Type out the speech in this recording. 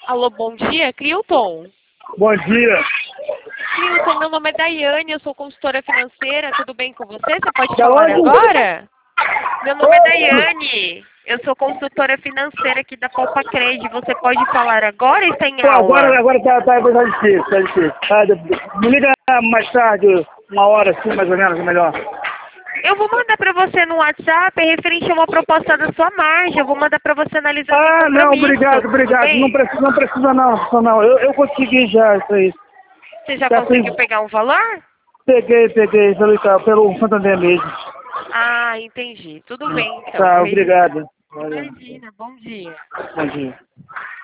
Alô, bom dia, Crilton. Bom dia. Crilton, meu nome é Daiane, eu sou consultora financeira, tudo bem com você? Você pode Da falar onde? agora? Meu nome é Daiane, eu sou consultora financeira aqui da Poupa Cred. Você pode falar agora ou está em Pô, aula? agora tá difícil, tá difícil. Me liga mais tarde, uma hora assim, mais ou menos, melhor. Eu vou mandar para você no WhatsApp referente a uma proposta da sua margem. Eu vou mandar para você analisar sem Ah, não, compromisso, tudo obrigado. Não bem? precisa, não precisa não. Eu consegui já isso aí. Você já Já fiz, conseguiu pegar um valor? peguei pelo Santander mesmo. Ah, entendi. Tudo bem, então. Tá, Vou registrar. obrigado. Valeu. Imagina, bom dia. Bom dia.